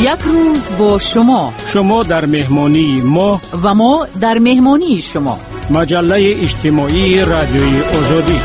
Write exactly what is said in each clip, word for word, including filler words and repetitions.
یک روز با شما، شما در مهمانی ما و ما در مهمانی شما. مجله اجتماعی رادیوی آزادی.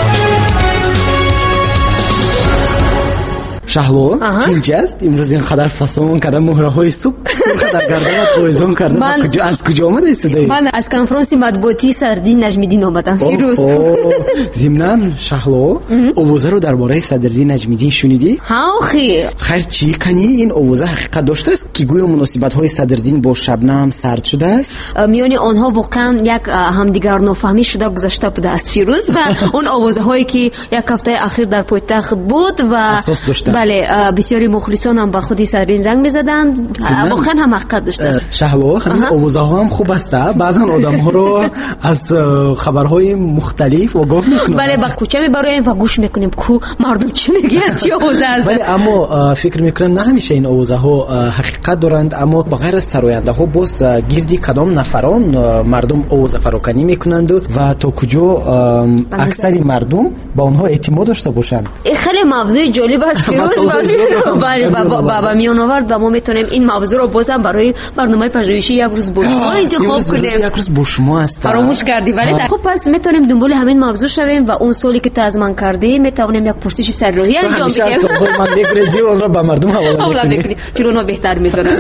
شهلو اینجاست. امروز اینقدر فسون کردم، مهره های صبح سرخ در گردن پایزون کردم. من کجا از کجا آمده صدای؟ من از کنفرانس مطبوعاتی سردین نجمیدین آمدم فیروز. ضمناً شهلو اووزه رو درباره صدردین نجمیدین شنیدی؟ ها خیر. خیر چی کنی؟ این اووزه حقیقت داشته است که گویا مناسبت های صدردین با شبنم سرد شده است؟ میان آنها واقعا یک همدیگر نفهمی شده گذشته بوده است فیروز و اون اووزه هایی که یک هفته اخیر در پایتخت بود و اساس داشته. بله بسیاری مخلصان هم با خودی سردین زنگ می‌زدن، واقعا هم حقیقت داشته. شهلو همین اووزه ها هم خوب است. بعضن آدم ها رو از خبرهای مختلف آگاه میکنن. بله با کوچه میبریم و گوش میکنیم کو مردم چی میگن، چی اووزه است. بله اما فکر میکنم نه همیشه این اووزه ها حقیقت دارند، اما بغیر از سراینده ها باز گردی کدام نفران مردم اووزه فراکنی میکنند و تا کجا اکثر مردم با اونها اعتماد داشته باشند. خیلی موضوع جالب است فیروز. بله بابا میان آورد و ما میتونیم این موضوع رو بازم برای برنامه پژوهشی یک روز با شما انتخاب کنیم. یک روز با شما است. فراموش کردی ولی خب پس میتونیم دنبال همین موضوع شویم و اون سوالی که تو از من کردی میتونیم یک پرسش سرراهی انجام بدیم. من یک رزی اون رو به مردم حواله میکنیم. چرا اونا بهتر میدونن.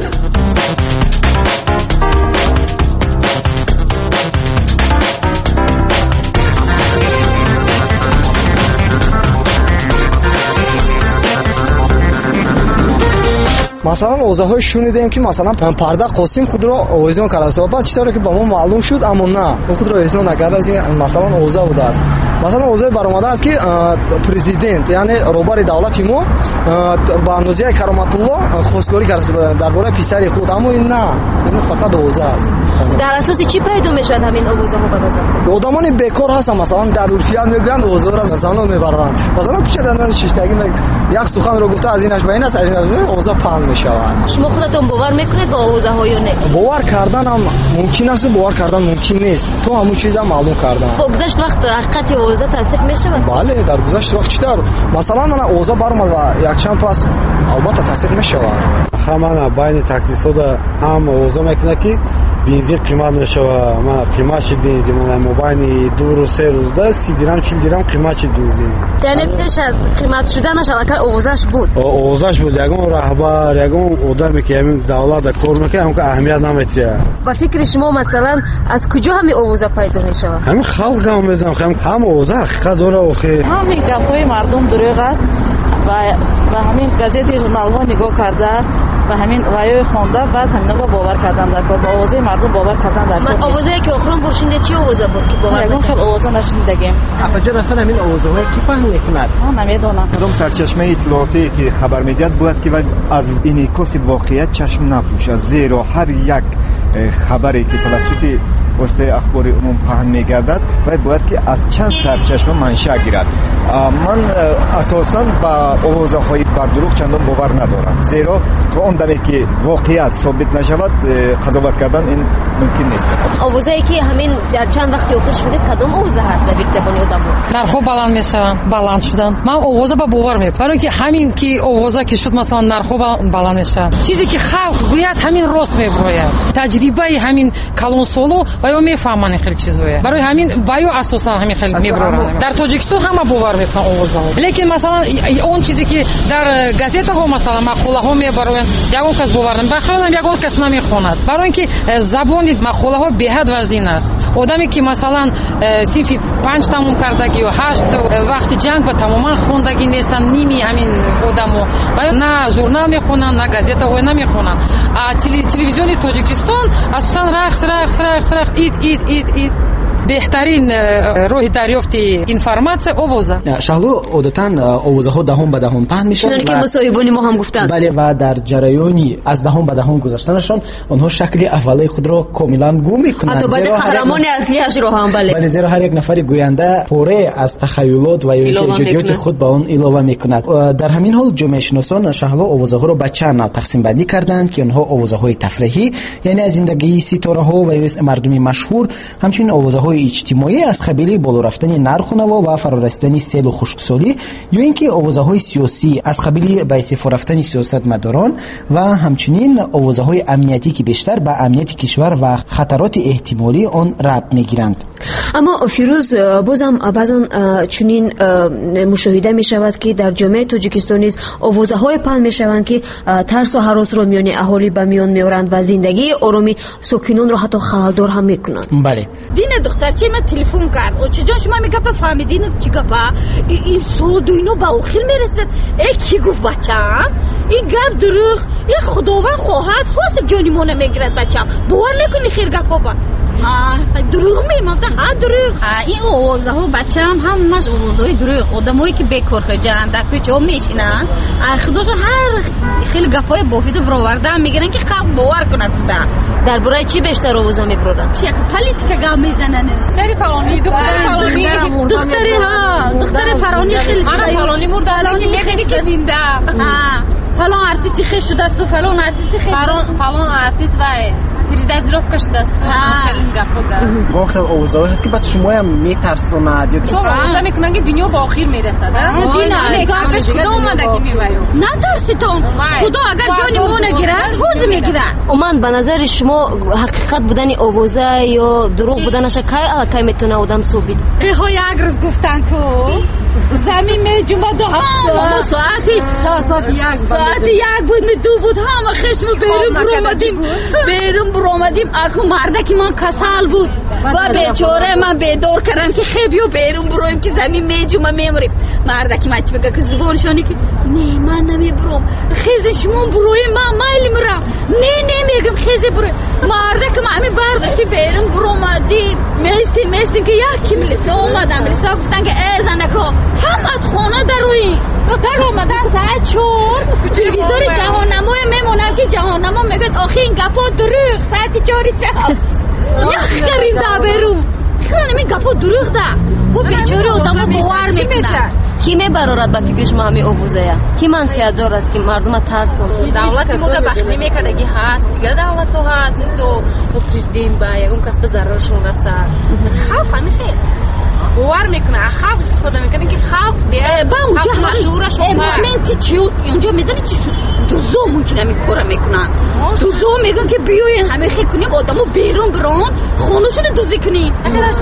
مثلا اوضاع های شنیدیم که مثلا پرده قاسم خود را اوزون کرده، بعد چطوره که با ما معلوم شد اما نه او خود را اوزون نکرده است. مثلا اوضاع بوده است، مثلا اوضاع برآمده است که پرزیدنت یعنی روبر دولت ما با نوزیه کرامت الله خواستگاری کرده درباره پسر خود، اما این نه، این فقط اوضاع است. در اساس چی پیدا میشد همین اوضاع ها به نظر؟ آدمان بیکار هستن، مثلا در عرفیات میگن اوضاع را مثلا میبرند، مثلا کوچه دندان شیشتگی یک سخن رو گفته از اینش به این است، از این اوضاع پهن میشود. شما خودتون باور میکنید با اوضاع ها یا نه؟ باور کردن هم ممکن است، باور کردن ممکن نیست. تو همون چیزا معلوم کردن. با گذشت وقت حقیقت اوضاع تصدیق میشود؟ بله در گذشت وقت چطور مثلا من اوضاع برام و یک چند پس البته تصدیق میشود. همانا بین تاکسیسودا هم اوضاع میکنه که بنزین قیمت میشود. ما قیمت چه بنزین من مبین دو روز سه روز ده سی درهم چهل درهم قیمت چه بنزین. یعنی پیش از قیمت شدنش البته اوضاعش بود. اوضاعش بود. یگان رهبر یگان آدمی که همین دولت کار میکنه هم که اهمیت نمیده. با فکر شما مثلا از کجا همین اوضاع پیدا میشود؟ همین خلق هم میزنم هم هم اوضاع حقیقت داره آخه. همین گپای مردم دروغ است و و همین گازت ژورنال ها نگاه کرده و همین وایو خونده بعد همین با باور کردن در کار با اوضاع مردم باور کردن در کار. اوضاعی که آخرام برشنده چی اوضاع بود که باور کردن؟ خیلی اوضاع نشیندگیم. کجا اصلا همین اوضاع کی فهم میکند؟ من نمیدونم. کدام سرچشمه اطلاعاتی که خبر میدهد باید که از انعکاس واقعیت چشم نپوشد، زیرا هر یک خبری که توسط واسطه اخبار عموم پهن میگردد باید باید که از چند سرچشمه منشأ گیرد. من اساساً با اوضاع‌های بردروغ چندان باور ندارم، زیرا تا اون دمی که واقعیت ثابت نشود قضاوت کردن این ممکن نیست. اوضاعی که همین در چند وقتی آخر شده کدام اوضاع هست در زبان آدم؟ نرخ‌ها بلند میشوند، بلند شدن. من اوضاع با باور میکنم، برای که همین که اوضاع که شد مثلا نرخ‌ها بلند میشوند. چیزی که خلق گوید همین راست میگوید. تجربه همین کلون سولو وایو میفهمن خیلی چیزویه، برای همین وایو اساسا همین خیلی میبرن. در تاجیکستان همه باور میکنن اوضاع، لیکن مثلا اون چیزی که در گازیت ها مثلا مقاله ها میبرن یگون کس باور نمیکنه، بخیرم یگون کس نمیخواند، برای اینکه زبان مقاله ها بهد وزین است. آدمی که مثلا صنف پنج تموم کردگی و هشت وقت جنگ و تماما خوندگی نیستن، نیمی همین آدمو و نه ژورنال میخونن نه گازیت ها نمیخونن. تلویزیون تاجیکستان اساسا رقص رقص رقص رقص اید اید اید اید بهترین راه دریافت اینفورماسیون اوضاع. شهلو عادتاً اوضاع‌ها دهم به دهم پهن میشن. چون که مصاحبانی ما هم گفتن. بله و در جریانی از دهم به دهم گذشتنشون آنها شکل اولیه خود را کاملا گم میکنند. حتی بعضی قهرمان اصلیش رو هم بله. بله زیرا هر یک نفر گوینده پوره از تخیلات و ایجادات خود به اون اضافه میکند. در همین حال جامعه شناسان شهلو اوضاع‌ها را به چند نوع تقسیم بندی کردند که آنها اوضاع‌های تفریحی یعنی از زندگی ستاره‌ها و مردم مشهور، همچنین اوضاع овозаҳои иҷтимоӣ аз қабили боло рафтани нарху наво ва фарорасидани селу хушксолӣ ё ин ки овозаҳои сиёсӣ аз қабили ба истеъфо рафтани сиёсатмадорон ва ҳамчунин овозаҳои амниятӣ ки бештар ба амнияти кишвар ва хатароти эҳтимолии он рабт мегиранд. аммо фирӯз, бозам баъзан чунин мушоҳида мешавад ки дар ҷомеаи тоҷикистон низ овозаҳое паҳн мешаванд ки тарсу ҳаросро миёни аҳолӣ ба миён меоранд ва зиндагии ороми сокинонро ҳатто халалдор ҳам мекунанд. бале дина духтарче ман телефон кард, очаҷон шумо мегапа фаҳмидин чӣ гапа, ин суду ино ба охир мерасад. Э ки гуфт бачаам, ин гап дурӯғ, ин худованд хоҳад хосиб ҷони мо намегирад бачаам. бовар мекунӣ хир гапо ба дурӯғ мемафта ҳа дурӯғ. ин овозаҳо бачаам ҳамаш овозаҳои дурӯғ. одамое ки бекор хоҷанд дар кӯчаҳо мешинанд, худошон ҳар хел гапҳои бофиду бароварда мегиранд ки халқ бовар кунад гуфтанд. дар бораи чӣ бештар овоза мебуроранд? чи як политика гап мезананд. сари фалони духтари духтари ҳа духтари фарони хеле шуда фалони мурда алони мехини ки зинда фалон артисти хел шудасту фалон артисти хел фалон артист вай передозировка шудааст. хеле гапода вақте овозаҳое ҳаст ки баъд шумоям метарсонад ё то овоза мекунанд ки дунё ба охир мерасад. гапш худо омадаги меваё. натарситон худо агар ҷони мо нагирад ҳозир мегирад. уман ба назари шумо ҳақиқат будани овоза ё дурӯғ буданаша кай кай метавона одам собит? эҳо як рӯз гуфтанд ку замин меҷумаду ҳама соати соати як буд ми ду буд ҳама хешмо берун буромадим берун буромадим аку мардаки ман касал буд ва бечора ман бедор кардам ки хебиё берун буроем ки замин меҷума мемурем. мардаки ман чӣ мега ки зубоншони ки не ман намебуром, хезе шумо буроем, ман майли мурам, не не мегам хезе буроем. мардаки ман ами бардошти берун буромадим местим местим ки як ки милиса омадам. милиса гуфтан ки э занако ҳамат хона дарои дар омадан саат чор телевизори ҷаҳоннамоя мемонад ки ҷаҳоннамо мегӯяд охи ин гапо дурӯғ саати чори шаб ях карим да берун хеле ин гапо дурӯғ да бо бечори одамо бовар мекунад. ки мебарорад ба фикри шумо ҳамин овозая? ки манфиатдор аст ки мардума тарсон? давлати мода бахни мекардаги ҳаст, дигар давлатҳо ҳаст, мисол президент ба ягон кас ба зараршон расад. халқ ҳамин хел бовар мекуна, халқ истифода мекунад ки халқ машҳураш моменти чи онҷо медони чӣ шуд? дузо мумкин ҳамин кора мекунанд. дузо мегӯянд ки биёен ҳамин хел кунем, одамо берун бирон хонашоно дузӣ кунем.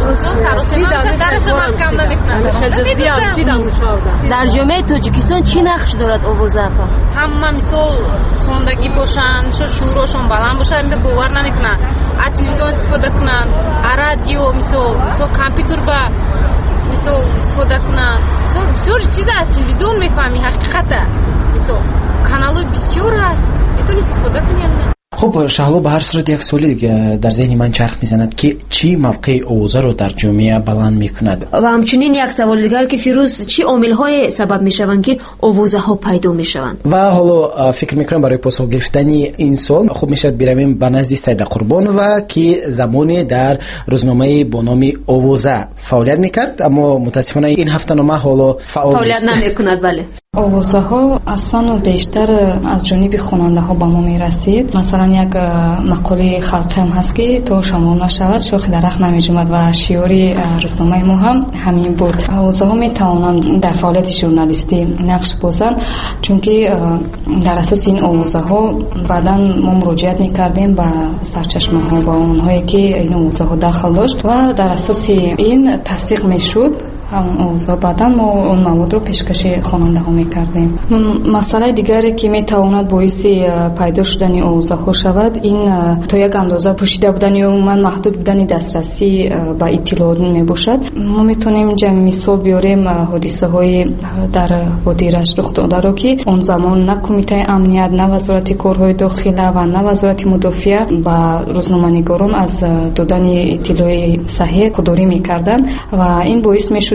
дар ҷомеаи тоҷикистон чӣ нақш дорад овоза? ҳама мисол хондагӣ бошанд, шӯъурашон баланд бошад, бовар намекунанд. аз телевизион истифода кунанд, аз радио, мисол мисол компютер ба мисол истифода кунанд. мисол бисёр чиз аз телевизион мефаҳмӣ, ҳақиқата мисол каналҳои бисёр ҳаст, метавонӣ истифода кунӣ. خب شهلا به هر صورت یک سوالی در ذهن من چرخ میزند که چی موقع اوضاع رو در جامعه بلند میکند و همچنین یک سوال دیگر که فیروز چی عامل‌های سبب میشوند که اوضاع‌ها پیدا میشوند؟ و حالا فکر میکنم برای پاسخ گرفتن این سوال خوب میشد برویم به نزد سید قربان و که زمانی در روزنامه با نام اوضاع فعالیت میکرد، اما متاسفانه این هفته‌نامه حالا فعالیت نمیکند. بله овозаҳо асану бештар аз ҷониби хонандаҳо ба мо мерасид. масалан як мақолаи халқӣ ҳам ҳаст ки то шамол нашавад шохи дарахт намеҷумад ва шиёри рӯзномаи мо ҳам ҳамин буд. овозаҳо метавонанд дар фаъолияти журналистӣ нақш бозанд, чунки дар асоси ин овозаҳо баъдан мо муроҷиат мекардем ба сарчашмаҳо ва онҳое ки ин овозаҳо дахл дошт ва дар асоси ин тасдиқ мешуд овоза. баъдан мо он маводро пешкаши хонандаҳо мекардем. масъалаи дигаре ки метавонад боиси пайдо шудани овозаҳо шавад, ин то як андоза пӯшида будани ё умуман маҳдуд будани дастрасӣ ба иттилоот мебошад. мо метавонем ҷамъи мисол биёрем ҳодисаҳои дар водии рашт рух додаро ки он замон на кумитаи амният, на вазорати корҳои дохила ва на вазорати мудофиа ба рӯзноманигорон аз додани иттилои саҳеҳ худдорӣ мекарданд ва ин боис мешуд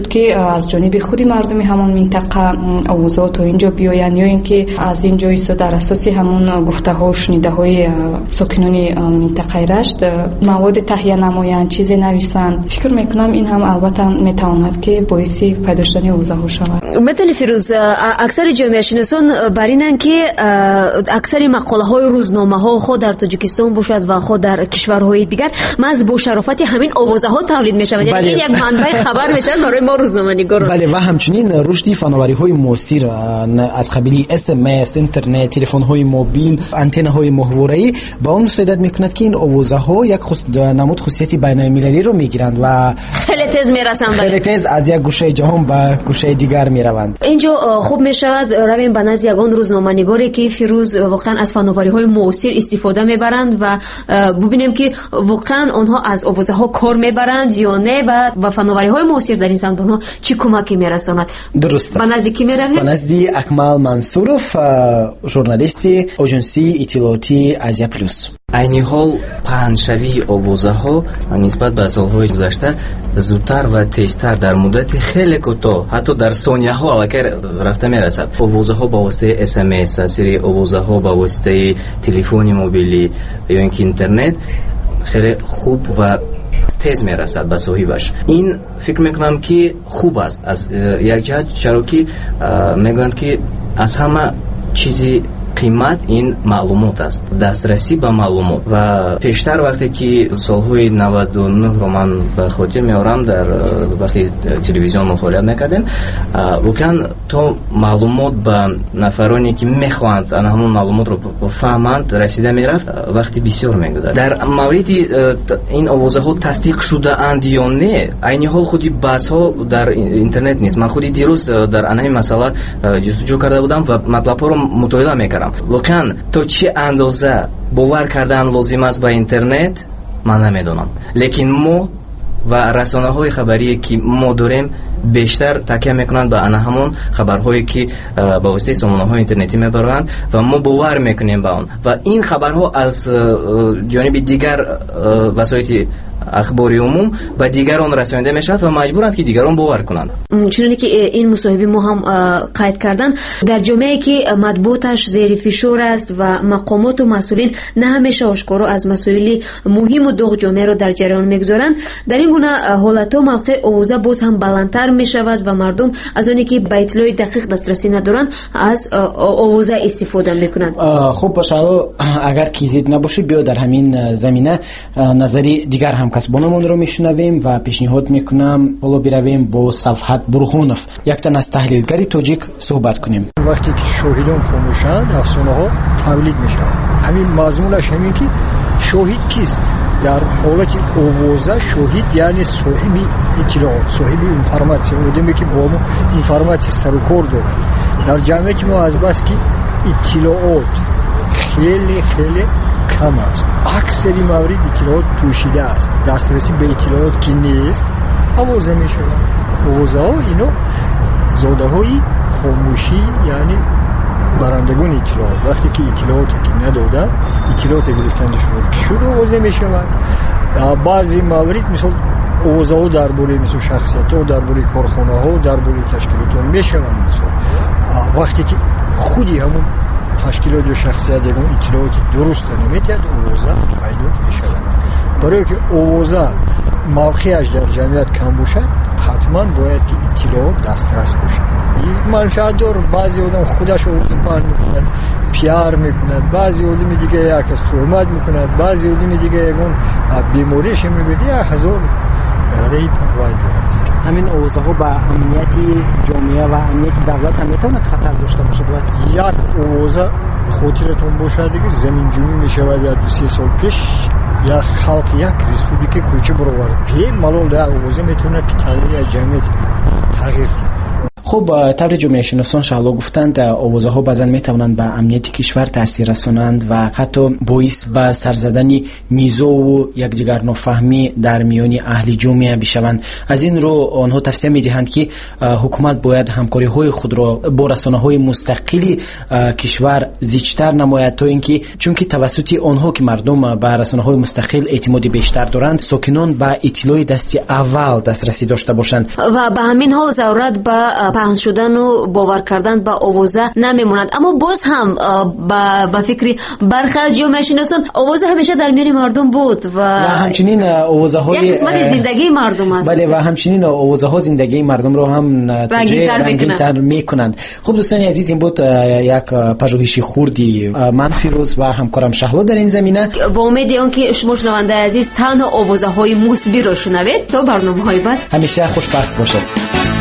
شد که از جانب خود مردم همون منطقه آوازها تا اینجا بیاین یا اینکه از اینجا ایسا در اساس همون گفته ها و شنیده های ساکنان منطقه رشت مواد تهیه نمایند، چیز نویسند. فکر میکنم این هم البته میتواند که باعث پیدا شدن آوازها شود. مثل فیروز، اکثر جامعه شناسان بر اینن که اکثر مقاله های روزنامه ها خود در تاجیکستان باشد و خود در کشورهای دیگر محض با شرافت همین آوازه ها تولید می شود. یعنی این یک منبع خبر میشن برای ما روزنامه‌نگاران. بله، و همچنین رشد فناوری های موثر از قبیل اس ام اس، اینترنت، تلفن های موبیل، آنتن های محوره با اون مساعدت میکند که این آوازه ها یک خص... نمود خصوصیت بین المللی رو میگیرند و خیلی تیز میرسند، خیلی تیز از یک گوشه جهان به گوشه دیگر میروند. اینجا خوب میشود رویم به نزد یگان روزنامه‌نگاری که فیروز واقعا از فناوری های موثر استفاده میبرند و ببینیم که واقعا آنها از آوازه ها کار میبرند یا نه و و فناوری های موثر در این زمینه آنها چی کمکی میرساند. درست است. به نزد کی میرویم؟ به نزد اکمل منصورов، ژورنالیست اجنسی اطلاعاتی آزیا پلوس. عین حال پهنشوی آوازه‌ها نسبت به سال‌های گذشته زودتر و تیزتر در مدت خیلی کوتاه، حتی در ثانیه‌ها الکی رفته میرسد. آوازه‌ها با واسطه اس ام اس، تاثیر آوازه‌ها با واسطه تلفن موبیلی یا اینکه اینترنت خیلی خوب و تیز میرسد به صاحبش. این فکر میکنم که خوب است از یک جهت، چرا که میگویند که از همه چیزی قیمت این معلومات است، دسترسی به معلومات. و پیشتر وقتی که سالهای نود و نه رو من به خاطر میارم در وقتی تلویزیون مخالفت میکردیم، واقعا تا معلومات به نفرانی که میخواند آن همون معلومات رو بفهمند رسیده میرفت وقتی بسیار میگذشت. در مورد این آوازه ها تصدیق شده اند یا نه، عین حال خودی بحث ها در اینترنت نیست. من خودی دیروز در آن مسئله جستجو کرده بودم و مطلب ها رو مطالعه میکردم. واقعا تا چه اندازه باور کردن لازم است به اینترنت من نمیدونم، لیکن ما و رسانه های خبری که ما داریم بیشتر تکیه میکنند به آن همون خبرهایی که با واسطه سامانه های اینترنتی میبرند و ما باور میکنیم به آن و این خبرها از جانب دیگر وسایل اخباری عموم و دیگران رسانیده میشود و مجبورند که دیگران باور کنند. چنانه که این مصاحبه ما هم قید کردن، در جامعه که مطبوعاتش زیر فشار است و مقامات و مسئولین نه همیشه آشکارا از مسائل مهم و داغ جامعه را در جریان میگذارند، در این گونه حالت‌ها موقع آوازه باز هم بلندتر میشود و مردم از آنی که به اطلاع دقیق دسترسی ندارند از آوازه استفاده میکنند. خب باشه، اگر کیزید نباشه بیا در همین زمینه نظری دیگر هم کسبانمون رو میشنویم و پیشنهاد میکنم حالا برویم با صفحت برهونف، یک تن از تحلیلگری تاجیک صحبت کنیم. وقتی که شاهدان خاموشند افسانه ها تولید میشن. همین مضمونش همین که شاهد کیست؟ در حالت آوازه شاهد یعنی صاحب اطلاعات، صاحب اینفورماسیون، آدمی که با ما اینفورماسیون سر و کار داره. در جامعه که ما از بس که اطلاعات خیلی خیلی کم است، اکثری مورد اطلاعات پوشیده است، دسترسی به اطلاعات که نیست، آوازه می شود. آوازه ها اینو زاده های خاموشی یعنی برندگان اطلاعات، وقتی که اطلاعات که ندادن اطلاعات گرفتنش شد آوازه می شود. بعضی موارد مثل آوازه ها در باره مثل شخصیت ها، در باره کارخانه ها، در باره تشکیلات ها می شود. مثل وقتی که خودی همون تشکیلات و شخصیت یکون اطلاعات درست نمیتید آوازه پیدا میشود. برای که آوازه موقعش در جمعیت کم باشد حتما باید که اطلاعات دسترس باشد. این منفعت داره. بعضی آدم خودش آوازه پهن میکند، پیار میکند، بعضی آدم دیگه یک از تهمت میکند، بعضی آدم دیگه یکون بیماریش میبینه، یک هزار رای پرواید دارد. همین آوازه ها با امنیت جامعه و امنیت دولت هم میتواند خطر داشته باشد. یک آوازه خاطرتون باشه دیگه زمین جومی میشود یا دو سه سال پیش یا خلق یک ریسپوبلیک کوچه برآورد. پی ملال در آوازه میتواند که تغییر جامعه تغییر خب طور جامعه شناسان شالا گفتند آوازه ها بعضا می توانند به امنیت کشور تاثیر رسانند و حتی باعث به سر زدن نیزه و یکدیگر نفهمی در میان اهل جامعه بشوند. از این رو آنها توصیه می دهند که حکومت باید همکاری های خود را با رسانه های مستقلی کشور زیادتر نماید، تا اینکه چون که توسط آنها که مردم به رسانه های مستقل اعتماد بیشتر دارند، ساکنان به اطلاع دست اول دسترسی داشته باشند و به همین حال ضرورت به پخش شدن و باور کردن به آوازه نمیموند. اما باز هم به فکری برخی از جامعه شناسان آوازه همیشه در میان مردم بود و همچنین آوازه های یک قسمت زندگی مردم است. بله، و همچنین آوازه ها زندگی مردم رو هم رنگین‌تر میکنند. خب دوستان عزیز، این بود یک پژوهش خوردی من فیروز و همکارم شهلا در این زمینه. با امید آنکه شما شنونده عزیز تنها آوازه های موسیقی رو شنوید تا برنامه های بعد همیشه خوشبخت باشید.